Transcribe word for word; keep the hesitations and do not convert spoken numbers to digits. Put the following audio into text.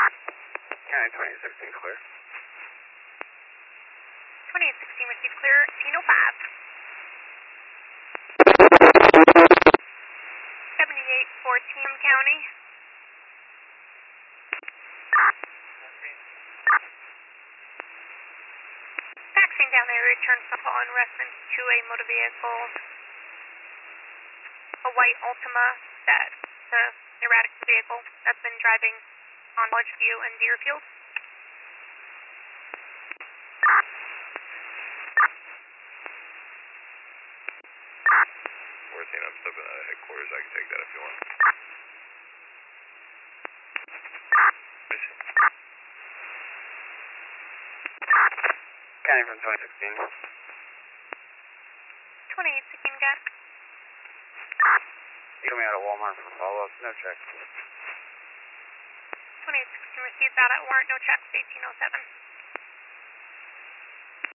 County twenty-eight sixteen clear. twenty-eight sixteen received clear, eighteen oh five. seventy-eight fourteen County. Taxiing down there, return phone call in reference to a motor vehicle, a white Altima, that the erratic vehicle that's been driving on Lodge View and Deerfield. fourteen, I'm stepping out of headquarters. I can take that if you want. County from twenty sixteen. twenty-eight sixteen, got. You me out at Walmart for follow-up. No check. twenty-eight sixteen received that at warrant, no checks, eighteen oh seven.